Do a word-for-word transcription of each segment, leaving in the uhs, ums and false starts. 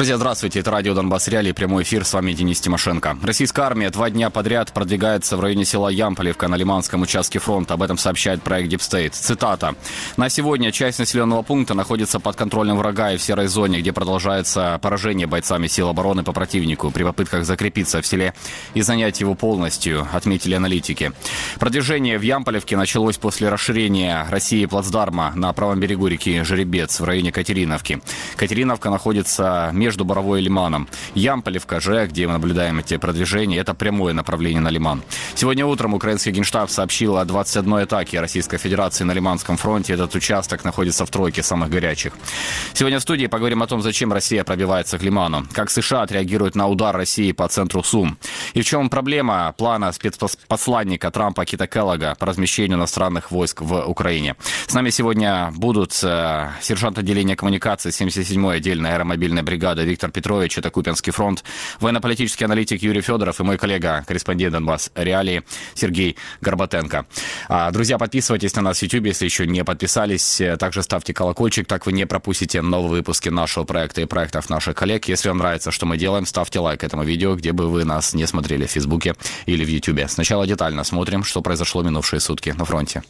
Друзья, здравствуйте. Это радио «Донбасс Реалии», прямой эфир. С вами Денис Тимошенко. Российская армия два дня подряд продвигается в районе села Ямполевка на Лиманском участке фронта. Об этом сообщает проект Deep State. Цитата. «На сегодня часть населенного пункта находится под контролем врага и в серой зоне, где продолжается поражение бойцами сил обороны по противнику при попытках закрепиться в селе и занять его полностью», отметили аналитики. Продвижение в Ямполевке началось после расширения России плацдарма на правом берегу реки Жеребец в районе Катериновки. Катериновка находится между Боровой и Лиманом. Ямполевка же, где мы наблюдаем эти продвижения, это прямое направление на Лиман. Сегодня утром украинский генштаб сообщил о двадцать одной атаке Российской Федерации на Лиманском фронте. Этот участок находится в тройке самых горячих. Сегодня в студии поговорим о том, зачем Россия пробивается к Лиману, как США отреагируют на удар России по центру Сум, и в чем проблема плана спецпосланника Трампа Кита Келлога по размещению иностранных войск в Украине. С нами сегодня будут э, сержант отделения коммуникации семьдесят седьмой отдельной аэромобильной бригады Виктор Петрович, это Купянский фронт, военно-политический аналитик Юрий Федоров и мой коллега, корреспондент Донбасс Реалии Сергей Горбатенко. Друзья, подписывайтесь на нас в YouTube, если еще не подписались. Также ставьте колокольчик, так вы не пропустите новые выпуски нашего проекта и проектов наших коллег. Если вам нравится, что мы делаем, ставьте лайк этому видео, где бы вы нас не смотрели, в Фейсбуке или в YouTube. Сначала детально смотрим, что произошло минувшие сутки на фронте.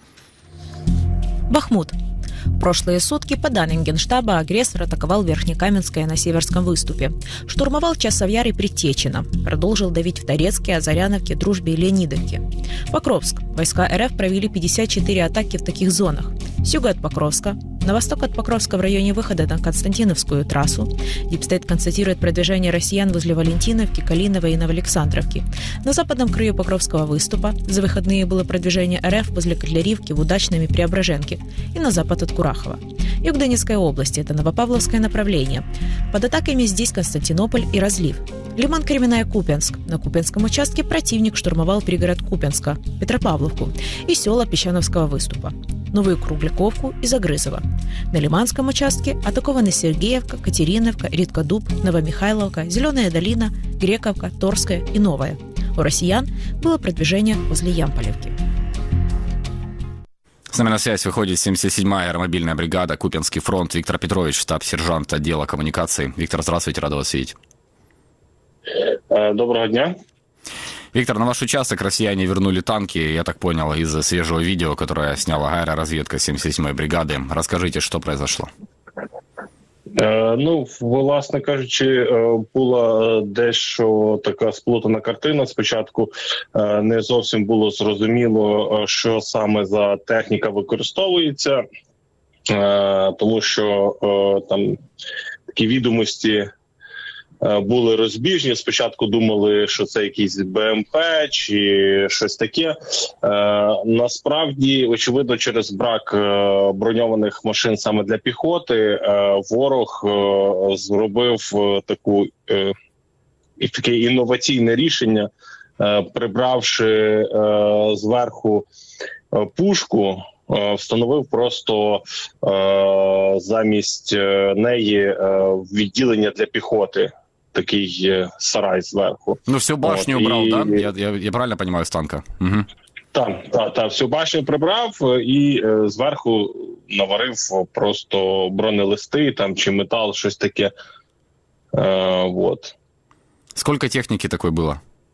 Бахмут. В прошлые сутки, по данным Генштаба, агрессор атаковал Верхнекаменское на Северском выступе. Штурмовал Часовьяр и Притечино. Продолжил давить в Торецке, Озаряновке, Дружбе и Леонидовке. Покровск. Войска РФ провели пятьдесят четыре атаки в таких зонах. С юга от Покровска, на восток от Покровска в районе выхода на Константиновскую трассу. Deep State констатирует продвижение россиян возле Валентиновки, Калиновой и Новоалександровки. На западном краю Покровского выступа за выходные было продвижение РФ возле Котляривки, в Удачном и Преображенке и на запад от Курахова. Юг Донецкой области – это Новопавловское направление. Под атаками здесь Константинополь и Разлив. Лиман, Кременная, Купянск. На Купянском участке противник штурмовал пригород Купянска, Петропавловку и села Песчановского выступа, Новую Кругляковку и Загрызово. На Лиманском участке атакованы Сергеевка, Катериновка, Риткодуб, Новомихайловка, Зеленая долина, Грековка, Торская и Новая. У россиян было продвижение возле Ямполевки. С нами на связь выходит семьдесят седьмая аэромобильная бригада, Купянский фронт, Виктор Петрович, штаб-сержант отдела коммуникации. Виктор, здравствуйте, рад вас видеть. Доброго дня. Виктор, на ваш участок россияне вернули танки, я так понял, из свежего видео, которое сняла аэроразведка семьдесят седьмой бригады. Расскажите, что произошло? Е, ну, власне кажучи, була дещо така сплутана картина. Спочатку е, не зовсім було зрозуміло, що саме за техніка використовується, е, тому що е, там такі відомості були розбіжні. Спочатку думали, що це якийсь БМП чи щось таке. Е, насправді, очевидно, через брак е, броньованих машин саме для піхоти, е, ворог е, зробив е, таку, е, таке інноваційне рішення, е, прибравши е, зверху е, пушку, встановив просто е, замість неї е, відділення для піхоти. Такий сарай зверху. Ну, всю башню От, убрал, і... да? Я, я, я правильно понимаю, з танка? Угу. Так, так, так, всю башню прибрав і е, зверху наварив просто бронелисти там, чи метал, щось таке. Е, вот. Сколько техніки такої було?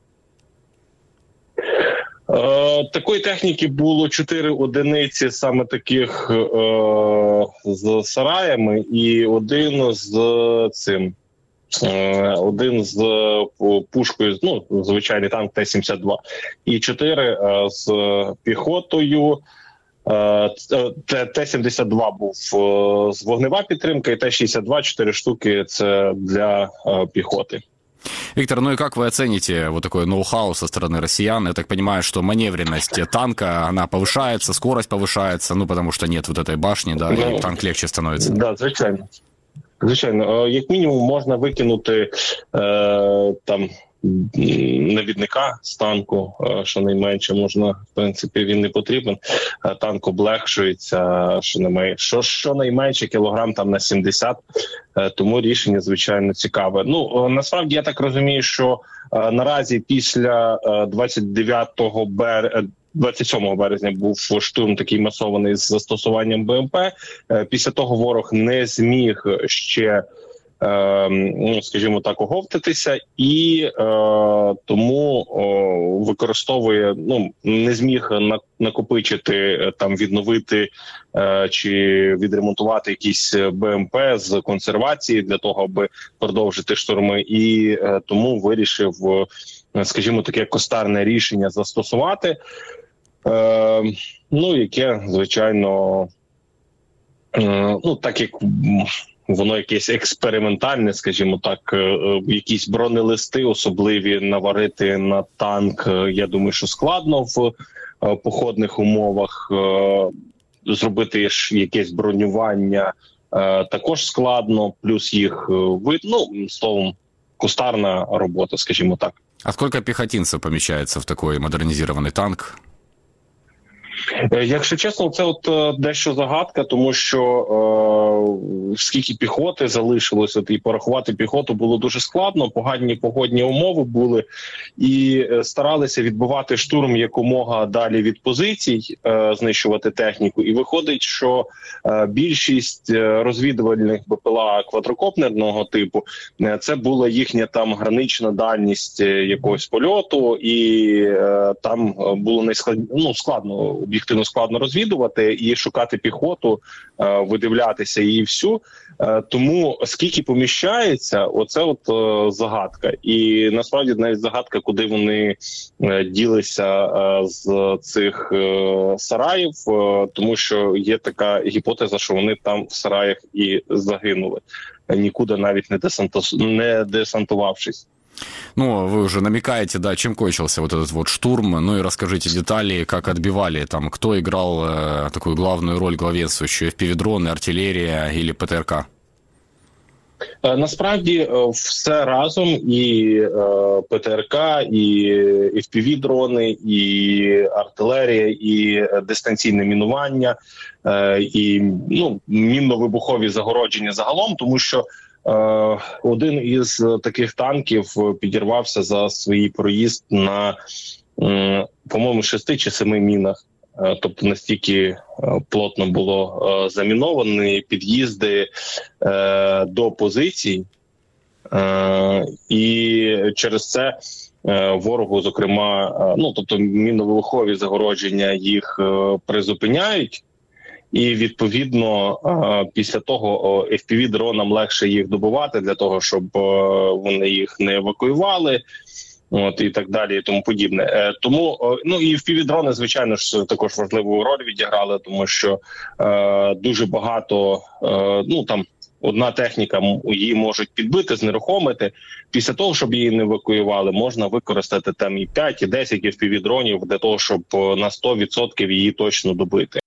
Е, такої техніки було чотири одиниці саме таких е, з сараями і один з цим. Один з пушкою, ну, звичайний танк Т сімдесят два, і чотири з піхотою. Т сімдесят два був з вогнева підтримка, і Т шістдесят два, чотири штуки – це для піхоти. Виктор, ну и как вы оцените вот такое ноу-хау со стороны россиян? Я так понимаю, что маневренность танка, она повышается, скорость повышается, ну, потому что нет вот этой башни, да, ну, и танк легче становится. Да, звичайно. Звичайно, як мінімум можна викинути е, там навідника з танку, е, щонайменше можна, в принципі, він не потрібен. Е, танк облегшується, щонайменше, що, щонайменше кілограм там на сімдесят, е, тому рішення, звичайно, цікаве. Ну, е, насправді, я так розумію, що е, наразі після е, двадцять дев'ятого березня, двадцять сьомого березня був штурм такий масований з застосуванням БМП. Після того ворог не зміг ще ну, скажімо так, оговтатися, і е, тому о, використовує, ну, не зміг накопичити, там, відновити е, чи відремонтувати якісь БМП з консервації для того, аби продовжити штурми, і е, тому вирішив, скажімо, таке костарне рішення застосувати, е, ну, яке, звичайно, е, ну, так як воно якесь експериментальне, скажімо так, якісь бронелисти особливі наварити на танк, я думаю, що складно в походних умовах. Зробити ж якесь бронювання також складно, плюс їх вид, ну, словом, кустарна робота, скажімо так. А сколько пехотинцев помещается в такой модернизированный танк? Якщо чесно, це от дещо загадка, тому що е, скільки піхоти залишилося, і порахувати піхоту було дуже складно, погані погодні умови були, і старалися відбивати штурм якомога далі від позицій, е, знищувати техніку, і виходить, що е, більшість розвідувальних БПЛА квадрокоптерного типу, е, це була їхня там гранична дальність якогось польоту, і е, там було найскладно, ну, складно, об'єктивно складно розвідувати і шукати піхоту, видивлятися її всю. Тому скільки поміщається, оце от загадка. І насправді навіть загадка, куди вони ділися з цих сараїв, тому що є така гіпотеза, що вони там в сараях і загинули, нікуди навіть не, десанту... не десантувавшись. Ну, вы уже намекаете, да, чем кончился вот этот вот штурм. Ну и расскажите детали, как отбивали, там, кто играл э, такую главную роль главенствующую, эф пі ві-дроны, артиллерия или ПТРК? Насправді все разом, і е, ПТРК, і еф пі ві-дрони, і артилерія, і дистанційне мінування, е, і, ну, мінно-вибухові загородження загалом, тому що Е, один із таких танків підірвався за свій проїзд на, е, по-моєму, шести чи семи мінах. Е, тобто настільки е, плотно було е, заміновані під'їзди е, до позицій. Е, і через це е, ворогу, зокрема, е, ну, тобто мінно-вибухові загородження їх е, призупиняють. І, відповідно, після того еф пі ві-дронам легше їх добувати для того, щоб вони їх не евакуювали, от, і так далі, і тому подібне. Тому, ну, і еф пі ві-дрони, звичайно ж, також важливу роль відіграли, тому що е, дуже багато, е, ну, там, одна техніка, її можуть підбити, знерухомити. Після того, щоб її не евакуювали, можна використати там і п'ять, і десять еф пі ві-дронів для того, щоб на сто відсотків її точно добити.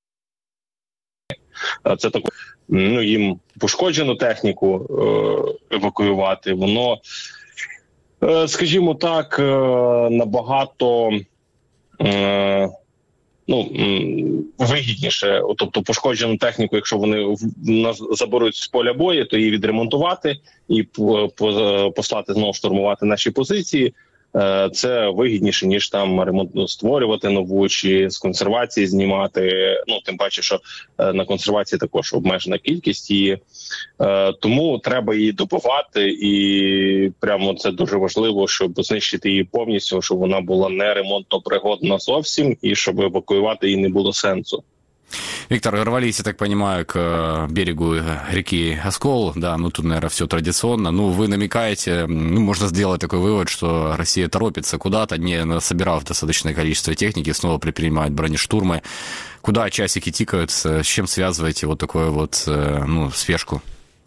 Це так, ну, їм пошкоджену техніку е, евакуювати, воно, е, скажімо так, е, набагато е, ну, вигідніше. Тобто пошкоджену техніку, якщо вони нас заберуть з поля бою, то її відремонтувати і по, по, послати знову штурмувати наші позиції. Це вигідніше, ніж там ремонт створювати нову чи з консервації знімати. Ну, тим паче, що на консервації також обмежена кількість її. Тому треба її добувати, і прямо це дуже важливо, щоб знищити її повністю, щоб вона була не ремонтно пригодна зовсім, і щоб евакуювати її не було сенсу. Виктор, рвались, я так понимаю, к берегу реки Оскол, да, ну тут, наверное, все традиционно. Ну, вы намекаете, ну, можно сделать такой вывод, что Россия торопится куда-то, не собирав достаточное количество техники, снова предпринимает бронештурмы. Куда часики тикают, с чем связываете вот такую вот, ну, спешку?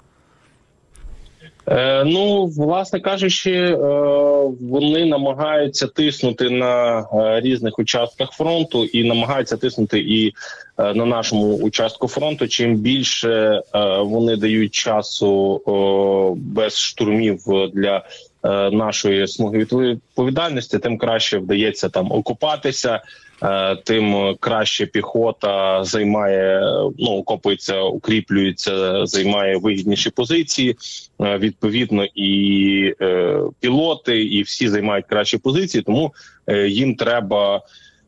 Е, ну, власне кажучи, е, вони намагаються тиснути на е, різних участках фронту і намагаються тиснути і е, на нашому участку фронту. Чим більше е, вони дають часу е, без штурмів для е, нашої смуги відповідальності, тим краще вдається там окупатися, е, тим краще піхота займає, ну, окопується, укріплюється, займає вигідніші позиції. Е, відповідно, і е, пілоти, і всі займають кращі позиції, тому е, їм треба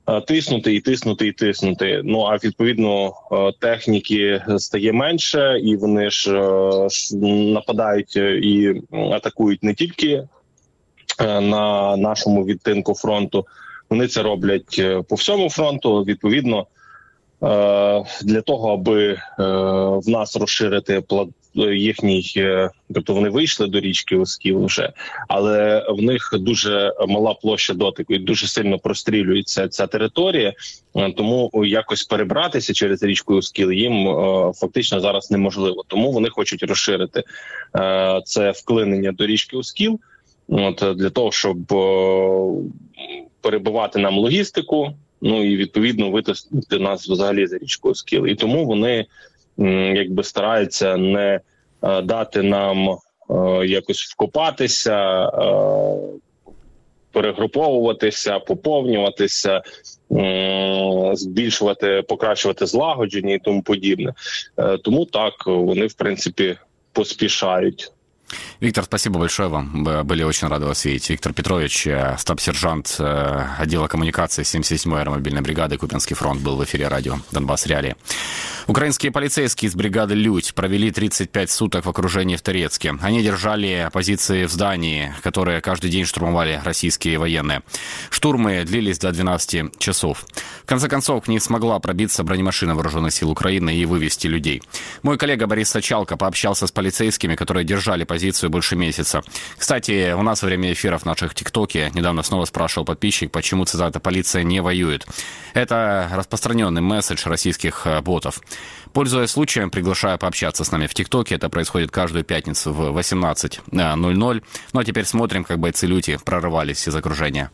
тиснути і тиснути і тиснути. Ну а відповідно техніки стає менше, і вони ж нападають і атакують не тільки на нашому відтинку фронту. Вони це роблять по всьому фронту. Відповідно, для того, аби в нас розширити їхній, тобто вони вийшли до річки Оскіл вже, але в них дуже мала площа дотику і дуже сильно прострілюється ця територія, тому якось перебратися через річку Оскіл їм фактично зараз неможливо. Тому вони хочуть розширити це вклинення до річки Оскіл, от, для того, щоб перебивати нам логістику, ну і відповідно витиснути нас взагалі за річку Оскіл. І тому вони якби стараються не е, дати нам е, якось вкопатися, е, перегруповуватися, поповнюватися, е, збільшувати, покращувати злагодження і тому подібне. Е, тому так, вони, в принципі, поспішають. Виктор, спасибо большое вам. Были очень рады вас видеть. Виктор Петрович, штаб-сержант отдела коммуникации семьдесят седьмой аэромобильной бригады «Купянский фронт», был в эфире радио «Донбасс Реалии». Украинские полицейские из бригады «Людь» провели тридцать пять суток в окружении в Торецке. Они держали позиции в здании, которые каждый день штурмовали российские военные. Штурмы длились до двенадцати часов. В конце концов, к ней смогла пробиться бронемашина вооруженных сил Украины и вывести людей. Мой коллега Борис Сачалко пообщался с полицейскими, которые держали позицию больше месяца. Кстати, у нас во время эфиров в наших ТикТоке недавно снова спрашивал подписчик, почему, цитата, «полиция не воюет». Это распространенный месседж российских ботов. Пользуясь случаем, приглашаю пообщаться с нами в ТикТоке. Это происходит каждую пятницу в восемнадцать ноль ноль. Ну а теперь смотрим, как бойцы Люти прорывались из окружения.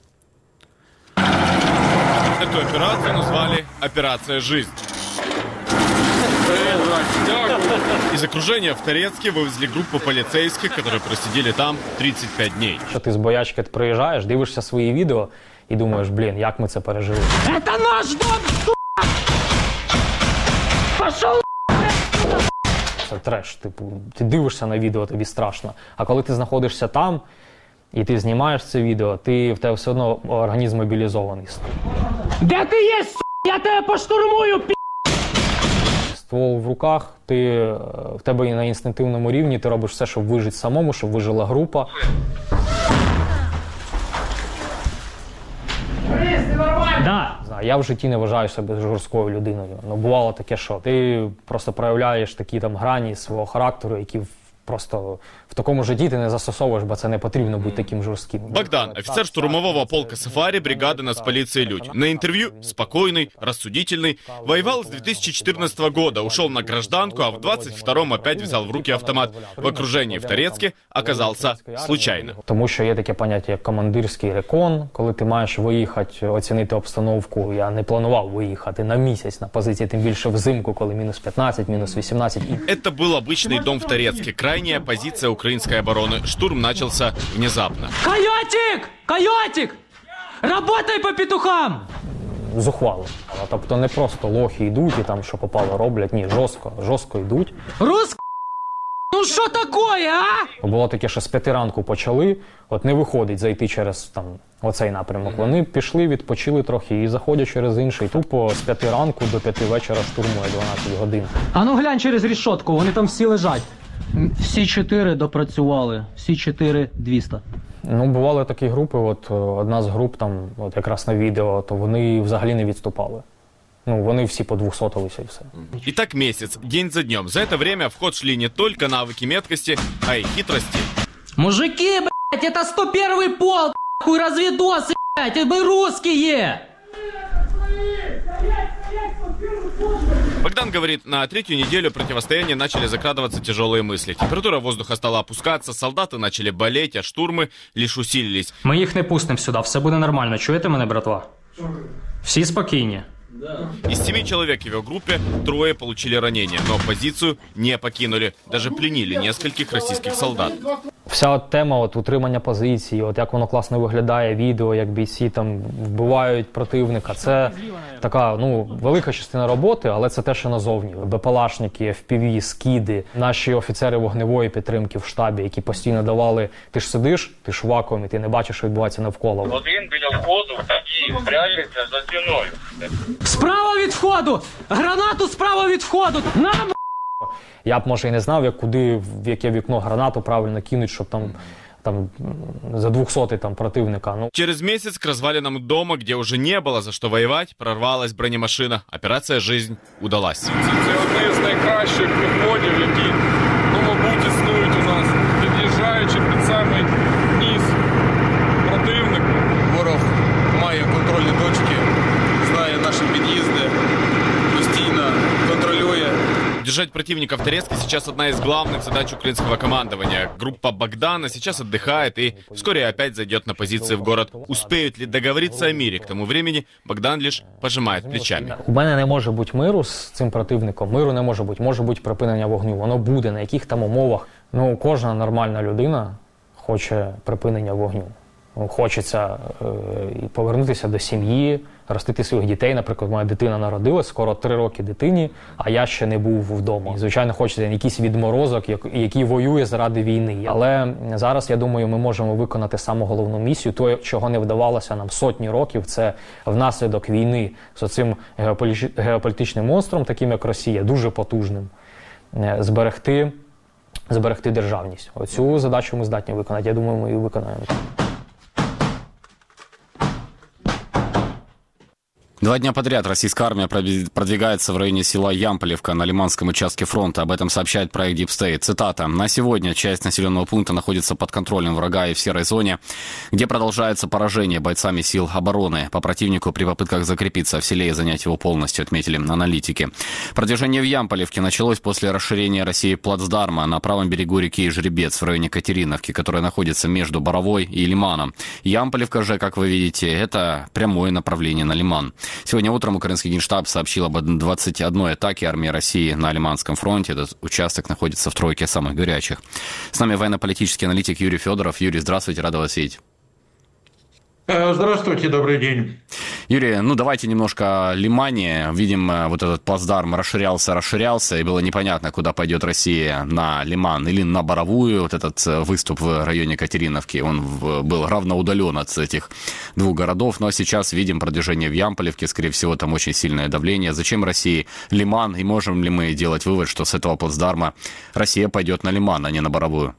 Эту операцию назвали «Операция Жизнь». Из окружения в Торецке вывезли группу полицейских, которые просидели там тридцать пять дней. Що ти з боячки приїжджаєш, дивишся свої відео і думаєш, блін, як ми це пережили. Это наш дом, сука! Пошел! Це треш, типу, ти дивишся на відео, тобі страшно. А коли ти знаходишся там, і ти знімаєш це відео, ти, в тебе все одно організм мобілізований. Де ти є, сука? Я тебе поштурмую, пі***! Ствол в руках, ти, в тебе на інстинктивному рівні, ти робиш все, щоб вижити самому, щоб вижила група. Да. Я в житті не вважаю себе жорсткою людиною. Ну, бувало таке, що ти просто проявляєш такі там грані свого характеру, які просто в такому житті ти не застосовуєш, бо це не потрібно бути таким жорстким. Богдан, офицер штурмового полка «Сафари» бригады нацполиции «Людь». На интервью спокойный, рассудительный. Воевал с две тысячи четырнадцатого года, ушел на гражданку, а в двадцать втором опять взял в руки автомат. В окружении в Торецке оказался случайно. Тому що є таке поняття, як командирський рекон, коли ти маєш виїхати, оцінити обстановку. Я не планував виїхати на місяць на позиції, тим більше взимку, коли мінус п'ятнадцять, мінус вісімнадцять. Это был обычный дом в Торецке, крайняя позиция украинской обороны. Штурм начался внезапно. Койотик! Койотик! Работай по петухам! Зухвало. Тобто не просто лохи йдуть і там що попало роблять, ні, жорстко, жорстко йдуть. Рус... Ну що такое, а? Було таке, що з п'яти ранку почали, от не виходить зайти через там оцей напрямок. Вони пішли, відпочили трохи і заходять через інший. Тупо з п'яти ранку до п'яти вечора штурмує дванадцять годин. А ну глянь через рішотку, вони там всі лежать. Всі чотири допрацювали, всі чотири двісті. Ну, бували такі групи, от одна з груп, там, от якраз на відео, то вони взагалі не відступали. Ну, вони всі подвухсотилися і все. И так месяц, день за днем. За это время в ход шли не только навыки меткости, а и хитрости. Мужики, блядь, это сто первый полк, хуй разведосы, блядь, мы русские! Богдан говорит, на третью неделю противостояния начали закрадываться тяжелые мысли. Температура воздуха стала опускаться, солдаты начали болеть, а штурмы лишь усилились. Ми їх не пустимо сюди, все буде нормально. Чуєте мене, братва? Всі спокійні. Из семи человек в его группе трое получили ранения, но позицию не покинули. Даже пленили нескольких российских солдат. Вся от тема от, утримання позиції, от як воно класно виглядає, відео, як бійці там вбивають противника, це така ну, велика частина роботи, але це те, що назовні. БПЛАшники, еф пі ві, скіди, наші офіцери вогневої підтримки в штабі, які постійно давали, ти ж сидиш, ти ж в вакуумі, ти не бачиш, що відбувається навколо. Один біля входу і прячеться за стіною. Справа від входу! Гранату справа від входу! На! Я б, може, і не знав, як куди, в яке вікно гранату правильно кинуть, щоб там, там за двухсотый там противника. Ну. Через месяц к развалинам дома, где уже не было за что воевать, прорвалась бронемашина. Операция «Жизнь» удалась. Це одне з найкращих підходів, які, ну, мабуть, існують у нас, під'їжджаючи під самий низ противника. Ворог має контрольні точки, знає наші під'їзди, постійно контролює. Держать противника в Торецке сейчас одна из главных задач украинского командования. Группа Богдана сейчас отдыхает и вскоре опять зайдет на позиции в город. Успеют ли договориться о мире? К тому времени Богдан лишь пожимает плечами. У мене не може бути миру з цим противником. Миру не може бути. Може бути припинення вогню. Воно буде, на яких там умовах. Ну, кожна нормальна людина хоче припинення вогню. Хочеться е, повернутися до сім'ї, ростити своїх дітей. Наприклад, моя дитина народилась, скоро три роки дитині, а я ще не був вдома. І, звичайно, хочеться якийсь відморозок, який воює заради війни. Але зараз, я думаю, ми можемо виконати саму головну місію. То, чого не вдавалося нам сотні років, це внаслідок війни з цим геополітичним монстром, таким як Росія, дуже потужним, зберегти, зберегти державність. Оцю задачу ми здатні виконати. Я думаю, ми її виконаємо. Два дня подряд российская армия продвигается в районе села Ямполевка на Лиманском участке фронта. Об этом сообщает проект Deep State. Цитата. «На сегодня часть населенного пункта находится под контролем врага и в серой зоне, где продолжается поражение бойцами сил обороны. По противнику при попытках закрепиться в селе и занять его полностью», отметили аналитики. Продвижение в Ямполевке началось после расширения России плацдарма на правом берегу реки Жеребец в районе Катериновки, которая находится между Боровой и Лиманом. Ямполевка же, как вы видите, это прямое направление на Лиман. Сегодня утром украинский генштаб сообщил об двадцати одной атаке армии России на Лиманском фронте. Этот участок находится в тройке самых горячих. С нами военно-политический аналитик Юрий Федоров. Юрий, здравствуйте, рада вас видеть. Здравствуйте, добрый день. Юрий, ну давайте немножко о Лимане. Видим, вот этот плацдарм расширялся, расширялся, и было непонятно, куда пойдет Россия, на Лиман или на Боровую. Вот этот выступ в районе Катериновки, он был равноудален от этих двух городов. Но сейчас видим продвижение в Ямполевке, скорее всего, там очень сильное давление. Зачем России Лиман, и можем ли мы делать вывод, что с этого плацдарма Россия пойдет на Лиман, а не на Боровую?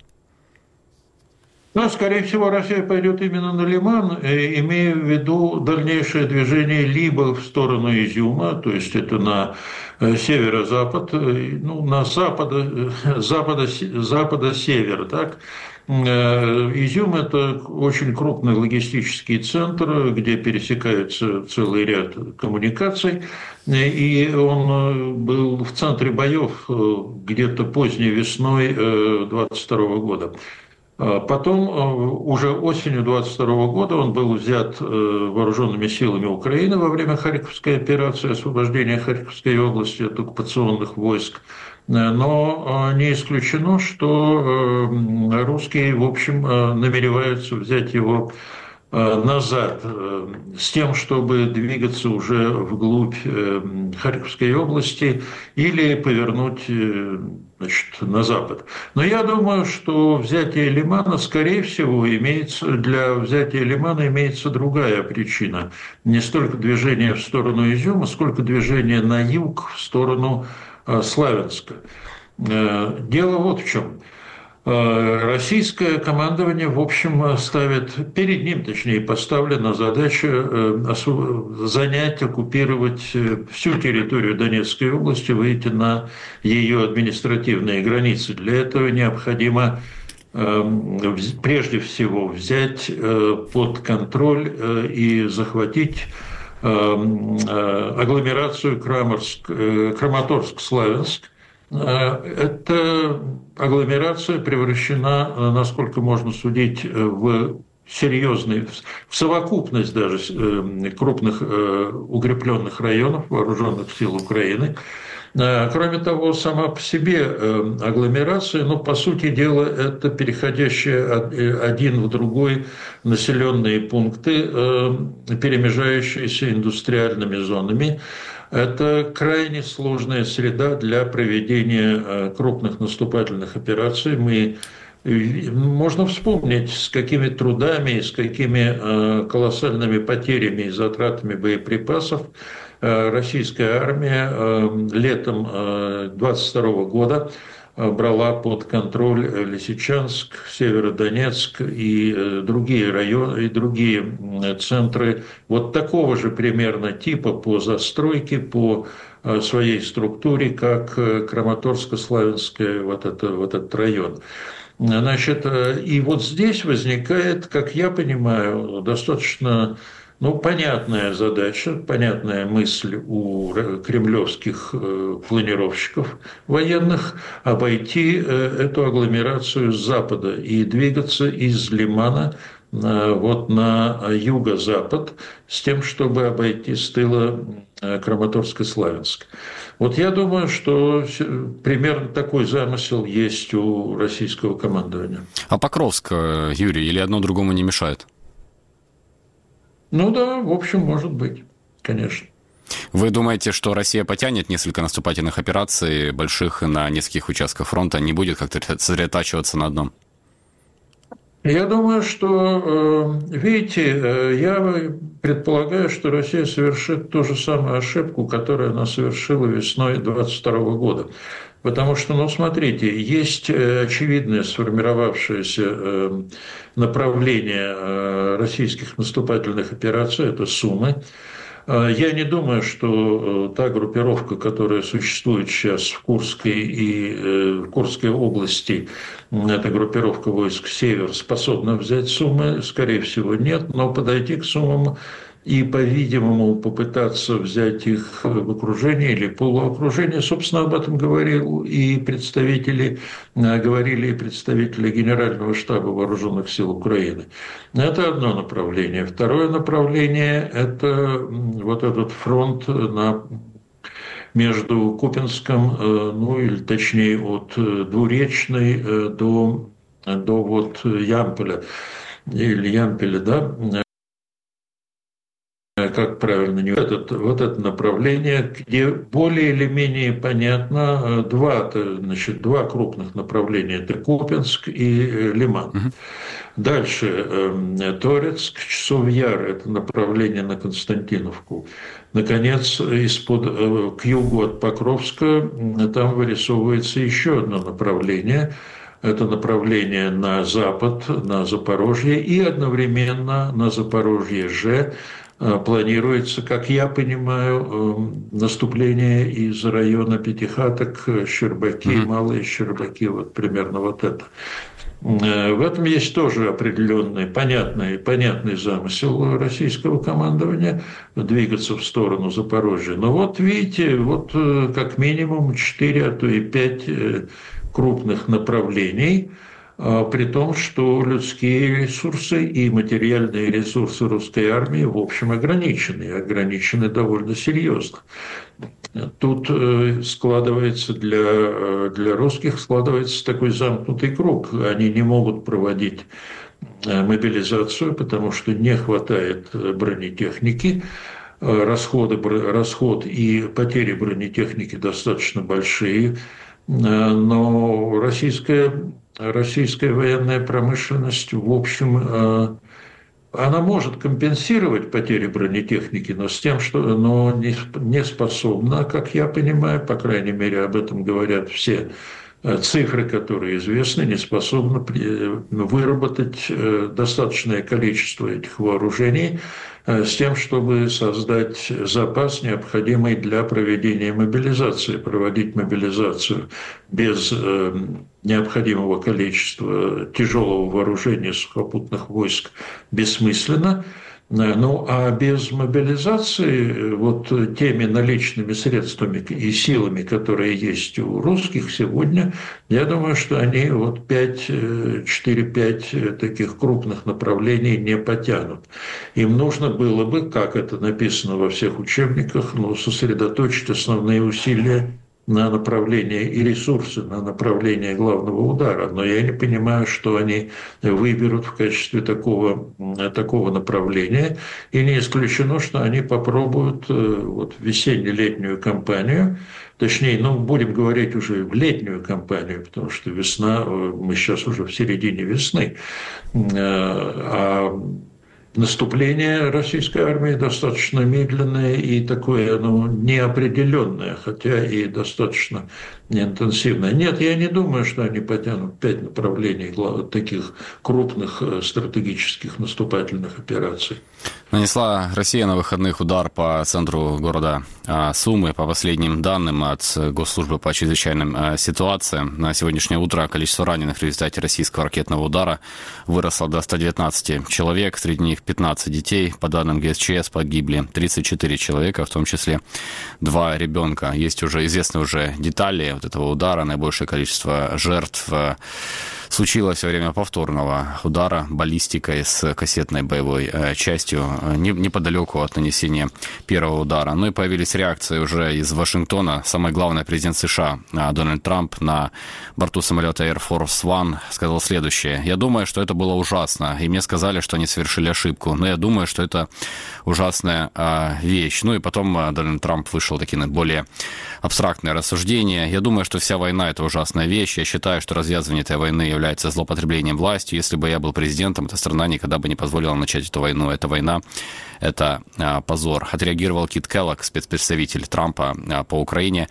Ну, скорее всего, Россия пойдет именно на Лиман, имея в виду дальнейшее движение либо в сторону Изюма, то есть это на северо-запад, ну, на запада, запада, запада-север, так. Изюм – это очень крупный логистический центр, где пересекается целый ряд коммуникаций, и он был в центре боев где-то поздней весной двадцать второго года. Потом, уже осенью двадцать второго года, он был взят вооруженными силами Украины во время Харьковской операции, освобождения Харьковской области от оккупационных войск. Но не исключено, что русские, в общем, намереваются взять его назад с тем, чтобы двигаться уже вглубь Харьковской области или повернуть, значит, на запад. Но я думаю, что взятие Лимана, скорее всего, имеется, для взятия Лимана имеется другая причина. Не столько движение в сторону Изюма, сколько движение на юг, в сторону Славянска. Дело вот в чем. Российское командование, в общем, ставит, перед ним, точнее, поставлена задача занять, оккупировать всю территорию Донецкой области, выйти на ее административные границы. Для этого необходимо прежде всего взять под контроль и захватить агломерацию Краматорск-Славянск. Эта агломерация превращена, насколько можно судить, в серьезный, в совокупность даже крупных укрепленных районов вооруженных сил Украины. Кроме того, сама по себе агломерация, ну, по сути дела, это переходящие один в другой населенные пункты, перемежающиеся индустриальными зонами. Это крайне сложная среда для проведения крупных наступательных операций. Мы Можно вспомнить, с какими трудами, с какими колоссальными потерями и затратами боеприпасов российская армия летом двадцать второго года брала под контроль Лисичанск, Северодонецк и другие районы, и другие центры вот такого же примерно типа по застройке, по своей структуре, как Краматорско-Славянская, вот, это, вот этот район. Значит, и вот здесь возникает, как я понимаю, достаточно ну, понятная задача, понятная мысль у кремлевских планировщиков военных обойти эту агломерацию с запада и двигаться из Лимана вот на юго-запад с тем, чтобы обойти с тыла Краматорск-Славянск. Вот я думаю, что примерно такой замысел есть у российского командования. А Покровск, Юрий, или одно другому не мешает? Ну да, в общем, может быть, конечно. Вы думаете, что Россия потянет несколько наступательных операций больших на нескольких участках фронта, не будет как-то сосредотачиваться на одном? Я думаю, что, видите, я предполагаю, что Россия совершит ту же самую ошибку, которую она совершила весной двадцать второго года. Потому что, ну, смотрите, есть очевидное сформировавшееся направление российских наступательных операций, это Сумы. Я не думаю, что та группировка, которая существует сейчас в Курской и в Курской области, эта группировка войск «Север», способна взять Сумы, скорее всего, нет, но подойти к Сумам и, по-видимому, попытаться взять их в окружение или полуокружение. Собственно, об этом говорил и представители, говорили и представители Генерального штаба Вооруженных сил Украины. Это одно направление. Второе направление – это вот этот фронт на между Купинском, ну или точнее от Двуречной до, до вот Ямполя, или Ямпеля, да, как правильно, не этот, вот это направление, где более или менее понятно два, значит, два крупных направления, это Купинск и Лиман. Uh-huh. Дальше Торецк, Часов Яр, это направление на Константиновку. Наконец, из-под, к югу от Покровска там вырисовывается еще одно направление. Это направление на запад, на Запорожье, и одновременно на Запорожье же планируется, как я понимаю, наступление из района Пятихаток, Щербаки, mm-hmm. Малые Щербаки, вот примерно вот это. В этом есть тоже определенный, понятный, понятный замысел российского командования двигаться в сторону Запорожья. Но вот видите, вот как минимум четыре, а то и пять крупных направлений, при том, что людские ресурсы и материальные ресурсы русской армии, в общем, ограничены, и ограничены довольно серьезно. Тут складывается для, для русских складывается такой замкнутый круг. Они не могут проводить мобилизацию, потому что не хватает бронетехники. Расходы, расход и потери бронетехники достаточно большие. Но российская, российская военная промышленность, в общем, она может компенсировать потери бронетехники, но с тем, что но не, не способна, как я понимаю, по крайней мере, об этом говорят все цифры, которые известны, не способна выработать достаточное количество этих вооружений с тем, чтобы создать запас, необходимый для проведения мобилизации. Проводить мобилизацию без необходимого количества тяжелого вооружения сухопутных войск бессмысленно. Ну, а без мобилизации, вот теми наличными средствами и силами, которые есть у русских сегодня, я думаю, что они вот четыре-пять таких крупных направлений не потянут. Им нужно было бы, как это написано во всех учебниках, ну, сосредоточить основные усилия на направление и ресурсы на направление главного удара. Но я не понимаю, что они выберут в качестве такого, такого направления. И не исключено, что они попробуют вот, весенне-летнюю кампанию, точнее, ну, будем говорить уже в летнюю кампанию, потому что весна, мы сейчас уже в середине весны, а наступление российской армии достаточно медленное и такое, ну, неопределенное, хотя и достаточно интенсивное. Нет, я не думаю, что они потянут пять направлений таких крупных стратегических наступательных операций. Нанесла Россия на выходных удар по центру города Сумы. По последним данным от Госслужбы по чрезвычайным ситуациям, на сегодняшнее утро количество раненых в результате российского ракетного удара выросло до ста девятнадцати человек, среди них пятнадцать детей. По данным ГСЧС погибли тридцать четыре человека, в том числе два ребенка. Есть уже известны уже детали вот этого удара. Наибольшее количество жертв случилось во время повторного удара баллистикой с кассетной боевой частью неподалеку от нанесения первого удара. Ну и появились реакции уже из Вашингтона. Самое главное, президент США Дональд Трамп на борту самолета Air Force One сказал следующее. «Я думаю, что это было ужасно, и мне сказали, что они совершили ошибку, но я думаю, что это ужасная вещь». Ну и потом Дональд Трамп вышел такие на более абстрактные рассуждения. «Я думаю, что вся война – это ужасная вещь. Я считаю, что развязывание этой войны является злоупотреблением властью. Если бы я был президентом, эта страна никогда бы не позволила начать эту войну. Эта война – это а, позор». Отреагировал Кит Келлог, спецпредставитель Трампа а, по Украине.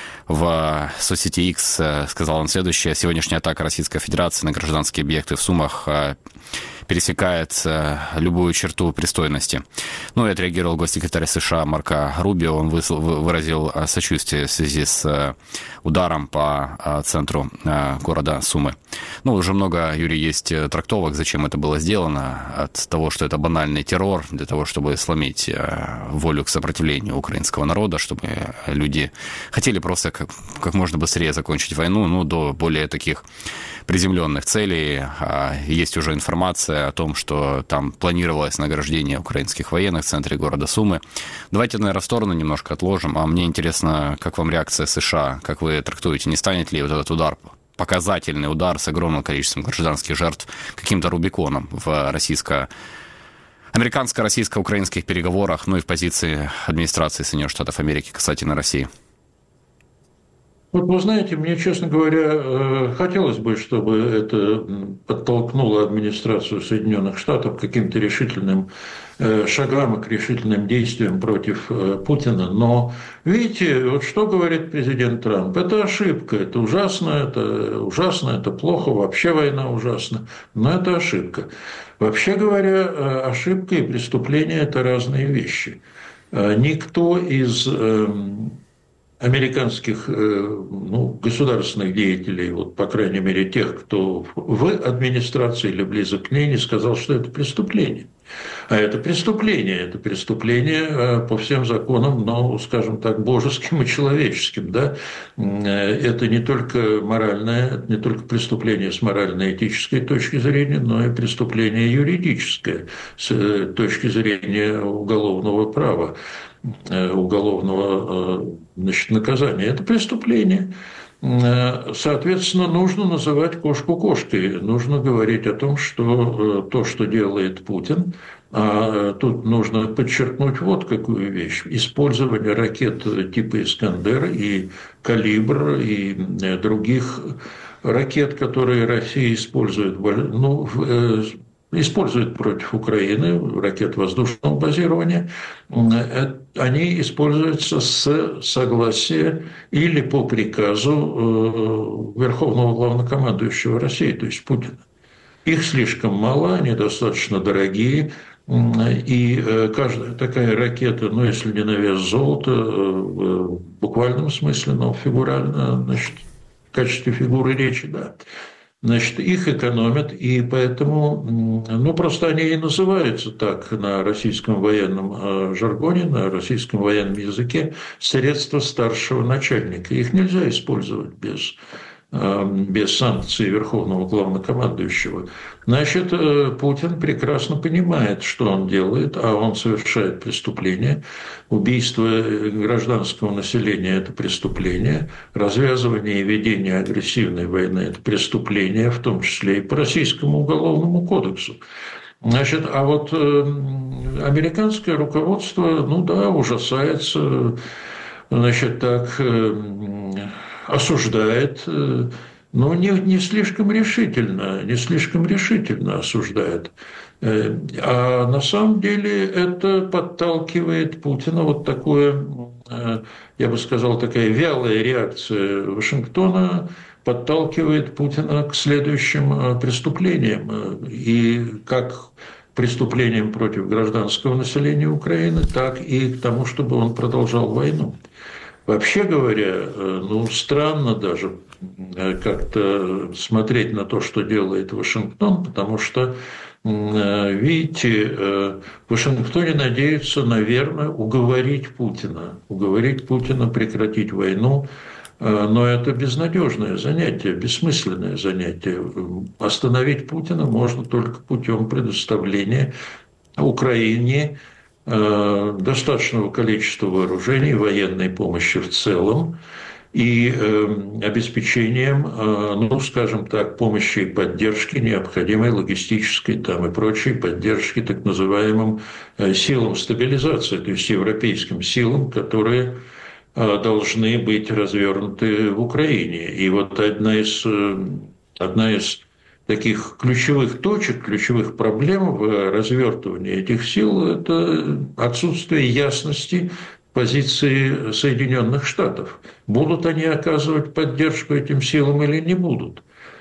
В соцсети X сказал он следующее. «Сегодняшняя атака Российской Федерации на гражданские объекты в Сумах а, пересекает любую черту пристойности». Ну и отреагировал госсекретарь США Марко Рубио. Он выразил сочувствие в связи с ударом по центру города Сумы. Ну, уже много, Юрий, есть трактовок, зачем это было сделано. От того, что это банальный террор, для того, чтобы сломить волю к сопротивлению украинского народа, чтобы люди хотели просто как, как можно быстрее закончить войну, ну, до более таких приземленных целей. Есть уже информация о том, что там планировалось награждение украинских военных в центре города Сумы. Давайте, наверное, в сторону немножко отложим. А мне интересно, как вам реакция США? Как вы трактуете, не станет ли вот этот удар, показательный удар с огромным количеством гражданских жертв, каким-то рубиконом в российско- американско-российско-украинских переговорах, ну и в позиции администрации Соединенных Штатов Америки касательно России? Вот вы знаете, мне, честно говоря, хотелось бы, чтобы это подтолкнуло администрацию Соединенных Штатов к каким-то решительным шагам и к решительным действиям против Путина. Но, видите, вот что говорит президент Трамп? Это ошибка, это ужасно, это ужасно, это плохо, вообще война ужасна, но это ошибка. Вообще говоря, ошибка и преступление – это разные вещи. Никто из американских ну, государственных деятелей, вот, по крайней мере, тех, кто в администрации или близок к ней, не сказал, что это преступление. А это преступление, это преступление по всем законам, ну, скажем так, божеским и человеческим. Да? Это не только моральное, это не только преступление с морально-этической точки зрения, но и преступление юридическое с точки зрения уголовного права, уголовного, значит, наказания. Это преступление. Соответственно, нужно называть кошку кошкой. Нужно говорить о том, что то, что делает Путин, а тут нужно подчеркнуть вот какую вещь. Использование ракет типа «Искандер» и «Калибр» и других ракет, которые Россия использует, ну, используют против Украины, ракет воздушного базирования, они используются с согласия или по приказу Верховного Главнокомандующего России, то есть Путина. Их слишком мало, они достаточно дорогие, и каждая такая ракета, ну, если не на вес золота, в буквальном смысле, но фигурально, значит, в качестве фигуры речи, да, значит, их экономят, и поэтому, ну, просто они и называются так на российском военном жаргоне, на российском военном языке, средства старшего начальника. Их нельзя использовать без без санкций Верховного Главнокомандующего, значит, Путин прекрасно понимает, что он делает, а он совершает преступление. Убийство гражданского населения – это преступление, развязывание и ведение агрессивной войны – это преступление, в том числе и по Российскому уголовному кодексу. Значит, а вот американское руководство, ну да, ужасается, значит, так осуждает, но не, не слишком решительно, не слишком решительно осуждает. А на самом деле это подталкивает Путина, вот такое, я бы сказал, такая вялая реакция Вашингтона подталкивает Путина к следующим преступлениям. И как преступлениям против гражданского населения Украины, так и к тому, чтобы он продолжал войну. Вообще говоря, ну, странно даже как-то смотреть на то, что делает Вашингтон, потому что, видите, в Вашингтоне надеются, наверное, уговорить Путина, уговорить Путина прекратить войну, но это безнадежное занятие, бессмысленное занятие. Остановить Путина можно только путем предоставления Украине достаточного количества вооружений, военной помощи в целом и обеспечением, ну, скажем так, помощи и поддержки, необходимой логистической там, и прочей поддержки так называемым силам стабилизации, то есть европейским силам, которые должны быть развернуты в Украине. И вот одна из, одна из таких ключевых точек, ключевых проблем в развертывании этих сил – это отсутствие ясности позиции Соединенных Штатов. Будут они оказывать поддержку этим силам или не будут?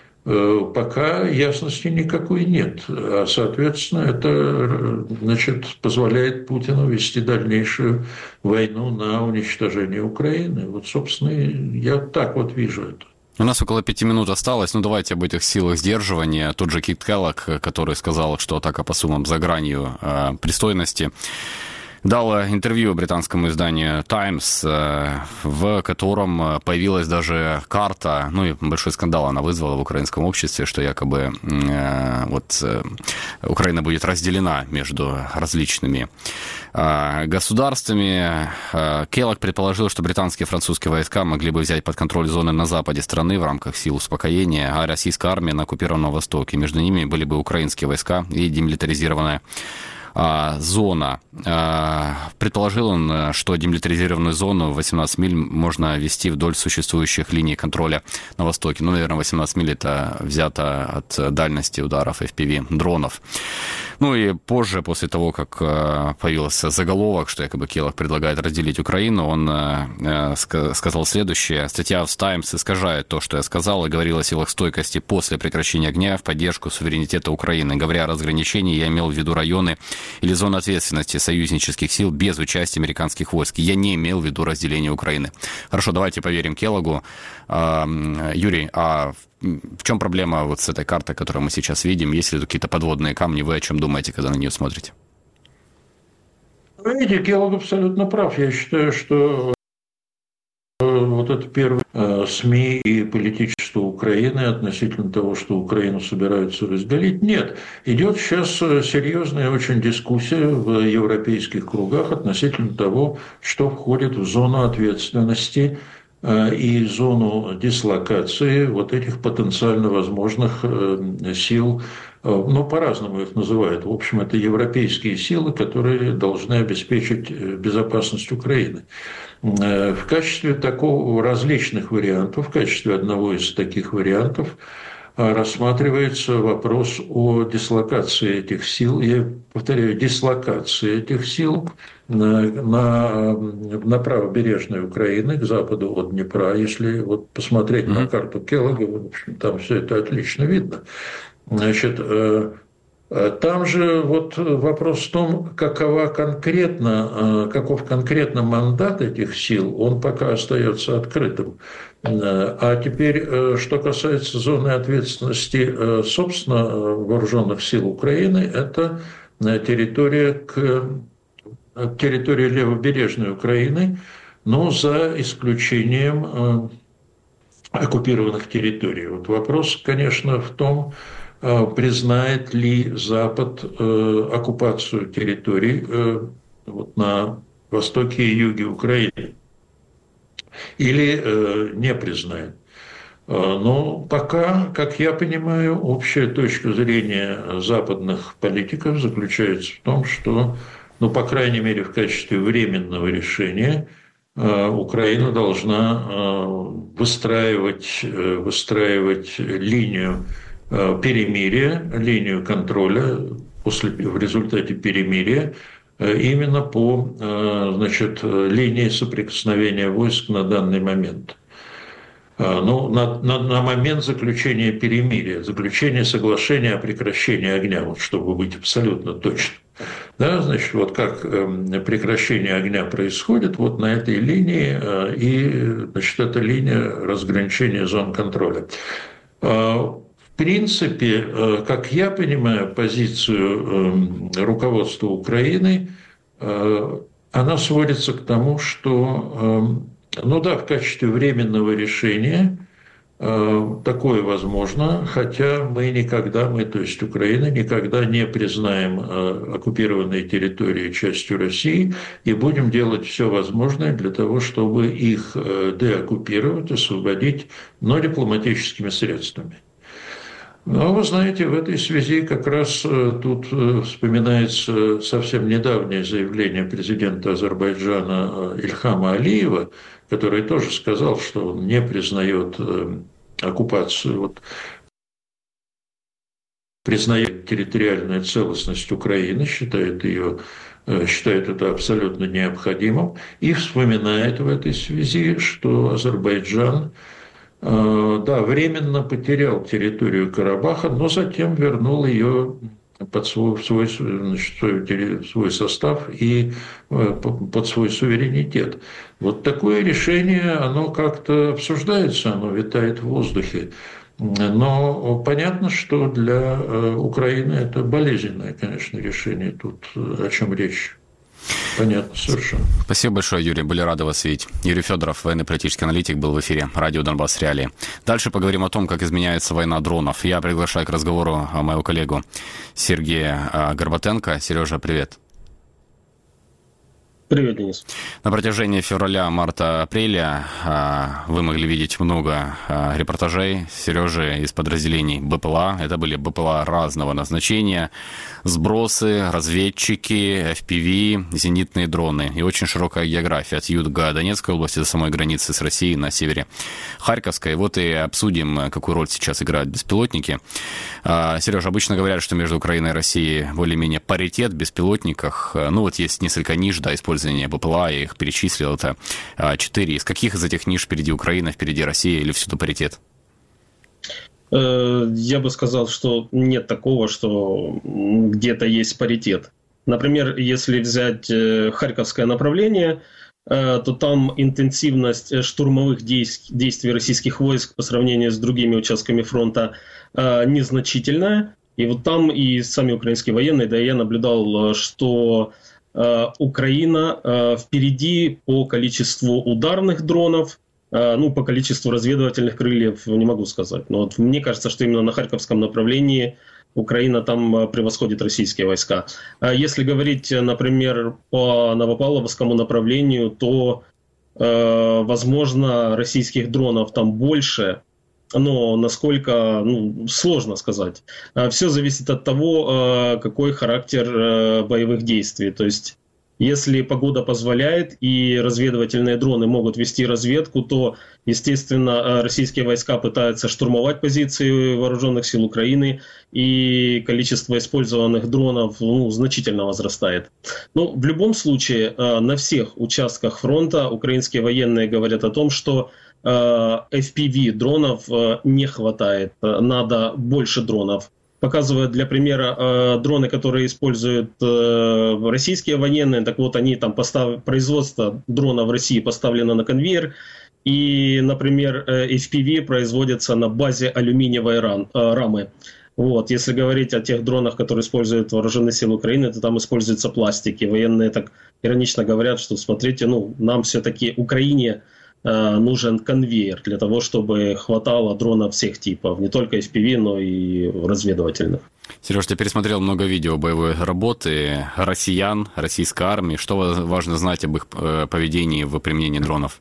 Пока ясности никакой нет. А, соответственно, это, значит, позволяет Путину вести дальнейшую войну на уничтожение Украины. Вот, собственно, я так вот вижу это. У нас около пяти минут осталось. Ну, давайте об этих силах сдерживания. Тот же Кит Келлог, который сказал, что атака по суммам за гранью э, пристойности, дал интервью британскому изданию «Таймс», в котором появилась даже карта, ну и большой скандал она вызвала в украинском обществе, что якобы э, вот э, Украина будет разделена между различными э, государствами. Э, Келлог предположил, что британские и французские войска могли бы взять под контроль зоны на западе страны в рамках сил успокоения, а российская армия на оккупированном востоке. Между ними были бы украинские войска и демилитаризированная зона. Предположил он, что демилитаризированную зону восемнадцать миль можно вести вдоль существующих линий контроля на востоке. Ну, наверное, восемнадцать миль это взято от дальности ударов эф пи ви-дронов. Ну и позже, после того, как появился заголовок, что якобы Келлог предлагает разделить Украину, он сказал следующее. Статья в «Таймс» искажает то, что я сказал, и говорил о силах стойкости после прекращения огня в поддержку суверенитета Украины. Говоря о разграничении, я имел в виду районы или зоны ответственности союзнических сил без участия американских войск. Я не имел в виду разделение Украины. Хорошо, давайте поверим Келлогу. Юрий, а в чем проблема вот с этой картой, которую мы сейчас видим? Есть ли какие-то подводные камни? Вы о чем думаете, когда на нее смотрите? Видите, Келлог абсолютно прав. Я считаю, что вот это первое СМИ и политичество Украины относительно того, что Украину собираются разделить. Нет, идет сейчас серьезная очень дискуссия в европейских кругах относительно того, что входит в зону ответственности и зону дислокации вот этих потенциально возможных сил, ну, по-разному их называют. В общем, это европейские силы, которые должны обеспечить безопасность Украины. В качестве такого различных вариантов, в качестве одного из таких вариантов рассматривается вопрос о дислокации этих сил, я повторяю, дислокации этих сил на, на, на правобережной Украины, к западу от Днепра. Если вот посмотреть mm-hmm. на карту Келлога, в общем, там все это отлично видно. Значит, там же вот вопрос в том, какова конкретно, каков конкретно мандат этих сил, он пока остается открытым. А теперь, что касается зоны ответственности, собственно, вооруженных сил Украины, это территория, к, территория левобережной Украины, но за исключением оккупированных территорий. Вот вопрос, конечно, в том, признает ли Запад оккупацию территорий вот на востоке и юге Украины или не признает. Но пока, как я понимаю, общая точка зрения западных политиков заключается в том, что, ну, по крайней мере, в качестве временного решения Украина должна выстраивать, выстраивать линию перемирия, линию контроля после, в результате перемирия именно по, значит, линии соприкосновения войск на данный момент. Ну, на, на, на момент заключения перемирия, заключения соглашения о прекращении огня, вот, чтобы быть абсолютно точным. Да, значит, вот как прекращение огня происходит, вот на этой линии, и, значит, эта линия разграничения зон контроля. В принципе, как я понимаю позицию руководства Украины, она сводится к тому, что, ну да, в качестве временного решения такое возможно, хотя мы никогда, мы, то есть Украина, никогда не признаем оккупированные территории частью России и будем делать все возможное для того, чтобы их деоккупировать, освободить, но дипломатическими средствами. Но вы знаете, в этой связи как раз тут вспоминается совсем недавнее заявление президента Азербайджана Ильхама Алиева, который тоже сказал, что он не признает оккупацию, вот, признает территориальную целостность Украины, считает ее, считает это абсолютно необходимым, и вспоминает в этой связи, что Азербайджан, да, временно потерял территорию Карабаха, но затем вернул ее под свой, свой, значит, свой, свой состав и под свой суверенитет. Вот такое решение, оно как-то обсуждается, оно витает в воздухе. Но понятно, что для Украины это болезненное, конечно, решение. Тут о чем речь. Понятно, совершенно. Спасибо большое, Юрий. Были рады вас видеть. Юрий Федоров, военный политический аналитик, был в эфире радио «Донбасс Реалии». Дальше поговорим о том, как изменяется война дронов. Я приглашаю к разговору моего коллегу Сергея Горбатенко. Сережа, привет. Привет, Денис. На протяжении февраля, марта, апреля вы могли видеть много репортажей Сережи из подразделений БПЛА. Это были БПЛА разного назначения. Сбросы, разведчики, эф пи ви, зенитные дроны. И очень широкая география от юга Донецкой области до самой границы с Россией на севере Харьковской. Вот и обсудим, какую роль сейчас играют беспилотники. Сережа, обычно говорят, что между Украиной и Россией более-менее паритет в беспилотниках. Ну вот есть несколько ниш, да, использования БПЛА, я их перечислил, это четыре. Из каких из этих ниш впереди Украина, впереди Россия или всюду паритет? Я бы сказал, что нет такого, что где-то есть паритет. Например, если взять Харьковское направление, то там интенсивность штурмовых действий российских войск по сравнению с другими участками фронта незначительная. И вот там и сами украинские военные, да и я наблюдал, что Украина впереди по количеству ударных дронов, ну, по количеству разведывательных крыльев не могу сказать. Но вот мне кажется, что именно на Харьковском направлении Украина там превосходит российские войска. Если говорить, например, по Новопавловскому направлению, то, возможно, российских дронов там больше, но насколько, ну, сложно сказать. Все зависит от того, какой характер боевых действий. То есть, если погода позволяет и разведывательные дроны могут вести разведку, то, естественно, российские войска пытаются штурмовать позиции вооруженных сил Украины, и количество использованных дронов, ну, значительно возрастает. Но в любом случае, на всех участках фронта украинские военные говорят о том, что эф пи ви дронов не хватает, надо больше дронов. Показывают для примера дроны, которые используют российские военные, так вот они там постав... производство дрона в России поставлено на конвейер, и, например, эф пи ви производится на базе алюминиевой рам... рамы. Вот. Если говорить о тех дронах, которые используют вооруженные силы Украины, то там используются пластики. Военные так иронично говорят, что смотрите, ну, нам все-таки Украине нужен конвейер для того, чтобы хватало дронов всех типов, не только эф пи ви, но и разведывательных. Сереж, ты пересмотрел много видео боевой работы россиян, российской армии. Что важно знать об их поведении в применении дронов?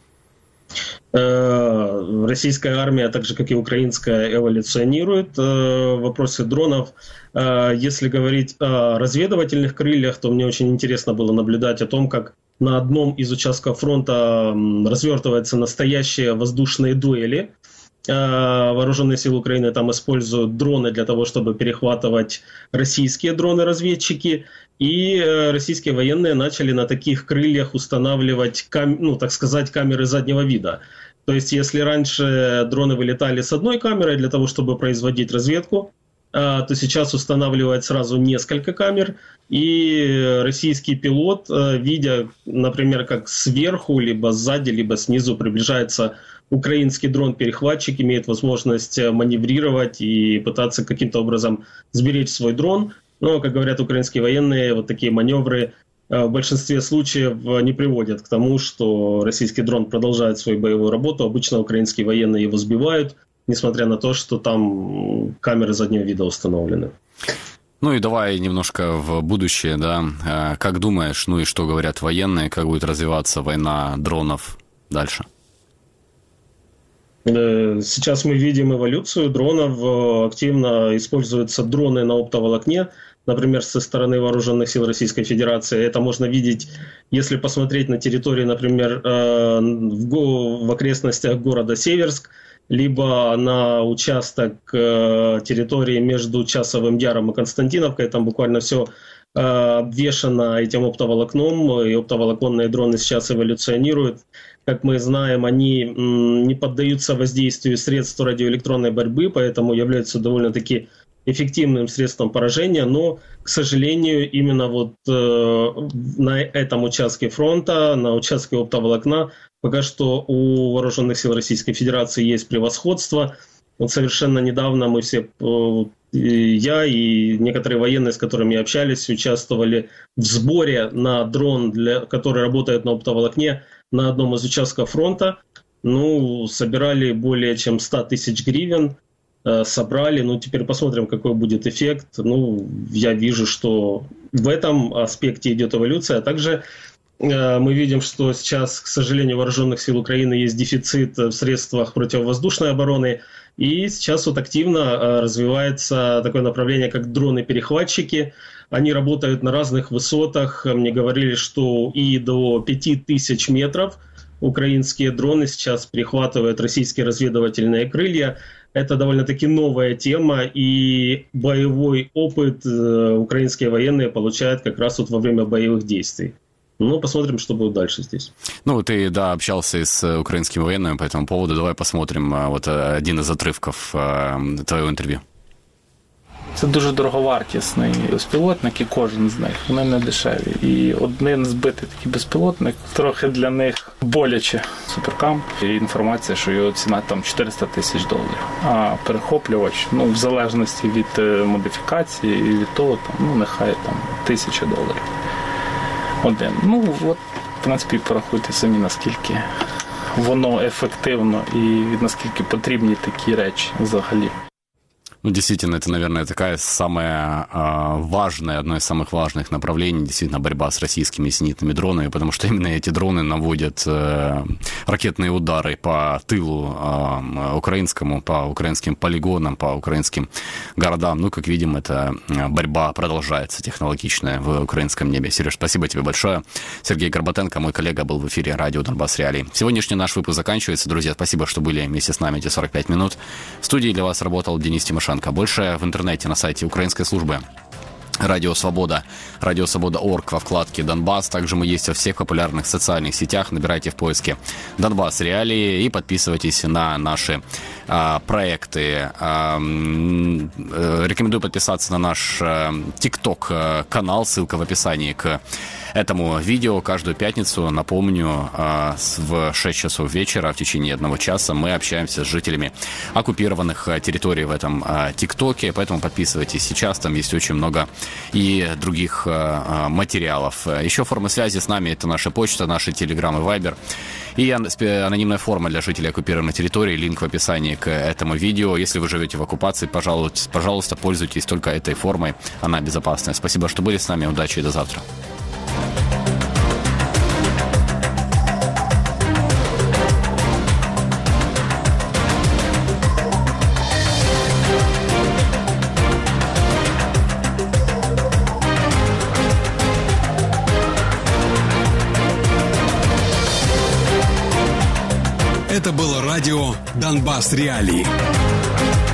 Российская армия, так же как и украинская, эволюционирует в вопросе дронов. Если говорить о разведывательных крыльях, то мне очень интересно было наблюдать о том, как на одном из участков фронта развертываются настоящие воздушные дуэли. Вооруженные силы Украины там используют дроны для того, чтобы перехватывать российские дроны-разведчики. И российские военные начали на таких крыльях устанавливать, кам- ну, так сказать, камеры заднего вида. То есть, если раньше дроны вылетали с одной камерой для того, чтобы производить разведку, то сейчас устанавливают сразу несколько камер. И российский пилот, видя, например, как сверху, либо сзади, либо снизу приближается украинский дрон-перехватчик, имеет возможность маневрировать и пытаться каким-то образом сберечь свой дрон. Но, как говорят украинские военные, вот такие маневры в большинстве случаев не приводят к тому, что российский дрон продолжает свою боевую работу. Обычно украинские военные его сбивают, несмотря на то, что там камеры заднего вида установлены. Ну и давай немножко в будущее, да. Как думаешь, ну и что говорят военные, как будет развиваться война дронов дальше? Сейчас мы видим эволюцию дронов. Активно используются дроны на оптоволокне, например, со стороны вооруженных сил Российской Федерации. Это можно видеть, если посмотреть на территории, например, в окрестностях города Северск, либо на участок территории между Часовым Яром и Константиновкой. Там буквально все обвешано этим оптоволокном, и оптоволоконные дроны сейчас эволюционируют. Как мы знаем, они не поддаются воздействию средств радиоэлектронной борьбы, поэтому являются довольно-таки эффективным средством поражения, но, к сожалению, именно вот э, на этом участке фронта, на участке оптоволокна, пока что у вооруженных сил Российской Федерации есть превосходство. Вот совершенно недавно мы все, э, я и некоторые военные, с которыми общались, участвовали в сборе на дрон, для, который работает на оптоволокне, на одном из участков фронта. Ну, собирали более чем сто тысяч гривен. Собрали, ну теперь посмотрим, какой будет эффект. Ну, я вижу, что в этом аспекте идет эволюция. А также э, мы видим, что сейчас, к сожалению, у вооруженных сил Украины есть дефицит в средствах противовоздушной обороны. И сейчас вот активно э, развивается такое направление, как дроны-перехватчики. Они работают на разных высотах. Мне говорили, что и до пяти тысяч метров украинские дроны сейчас перехватывают российские разведывательные крылья. Это довольно-таки новая тема, и боевой опыт э, украинские военные получают как раз вот во время боевых действий. Ну, посмотрим, что будет дальше здесь. Ну, ты, да, общался с украинскими военными по этому поводу. Давай посмотрим вот один из отрывков твоего інтерв'ю. Це дуже дороговартісний безпілотник, і кожен з них. Вони не дешеві. І один збитий такий безпілотник, трохи для них боляче. Суперкам. І інформація, що його ціна там чотириста тисяч доларів. А перехоплювач, ну, в залежності від модифікації і від того, там, ну, нехай там тисяча доларів. Один. Ну, от, в принципі, порахуйте самі, наскільки воно ефективно і наскільки потрібні такі речі взагалі. Ну, действительно, это, наверное, такая самая э, важная, одно из самых важных направлений, действительно, борьба с российскими зенитными дронами, потому что именно эти дроны наводят э, ракетные удары по тылу э, украинскому, по украинским полигонам, по украинским городам. Ну, как видим, эта борьба продолжается технологичная в украинском небе. Сереж, спасибо тебе большое. Сергей Горбатенко, мой коллега, был в эфире радио «Донбасс Реалии». Сегодняшний наш выпуск заканчивается. Друзья, спасибо, что были вместе с нами эти сорок пять минут. В студии для вас работал Денис Тимошенко. Больше в интернете на сайте украинской службы Радио Свобода, Радио Свобода точка орг во вкладке «Донбасс». Также мы есть во всех популярных социальных сетях. Набирайте в поиске «Донбасс Реалии» и подписывайтесь на наши а, проекты. А, рекомендую подписаться на наш ТикТок-канал. Ссылка в описании к этому видео. Каждую пятницу, напомню, в шесть часов вечера в течение одного часа мы общаемся с жителями оккупированных территорий в этом ТикТоке. Поэтому подписывайтесь сейчас. Там есть очень много и других материалов. Еще формы связи с нами — это наша почта, наши Телеграм и Вайбер. И анонимная форма для жителей оккупированной территории. Линк в описании к этому видео. Если вы живете в оккупации, пожалуйста, пожалуйста, пользуйтесь только этой формой. Она безопасная. Спасибо, что были с нами. Удачи и до завтра. Это было радио «Донбасс Реалии».